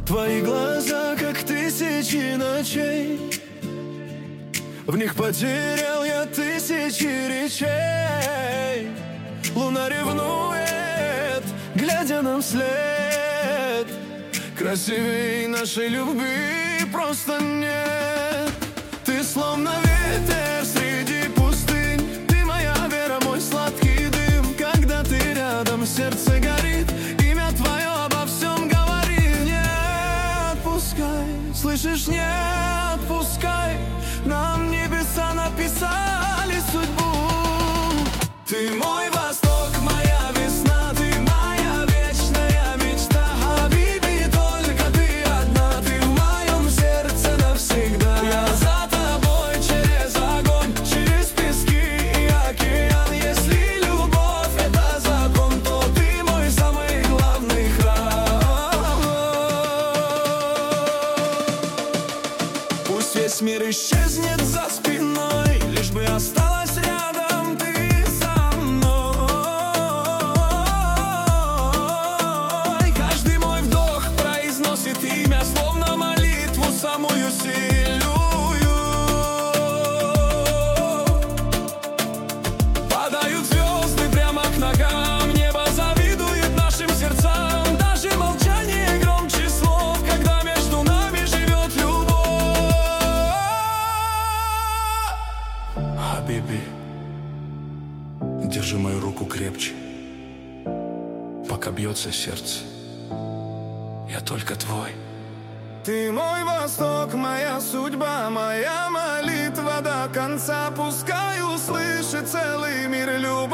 Твои глаза, как тысячи ночей, в них потерял я тысячи речей. Луна ревнует, глядя нам вслед. Красивей нашей любви просто нет. Ты словно ветер среди пустынь, ты моя вера, мой сладкий дым. Когда ты рядом, сердце горит, имя твое обо всем говорит. Не отпускай, слышишь, не отпускай, нам небеса написали судьбу. Ты мой восток, моя весна, ты моя вечная мечта. Хабиби, только ты одна, ты в моем сердце навсегда. Я за тобой через огонь, через пески и океан. Если любовь это закон, то ты мой самый главный храм. Пусть весь мир исчезнет за спиной, лишь бы осталась рядом ты. Имя, словно молитву самую сильную. Падают звезды прямо к ногам, небо завидует нашим сердцам. Даже молчание громче слов, когда между нами живет любовь. Хабиби, держи мою руку крепче, пока бьется сердце. Я только твой. Ты мой восток, моя судьба, моя молитва до конца. Пускай услышит целый мир любовь.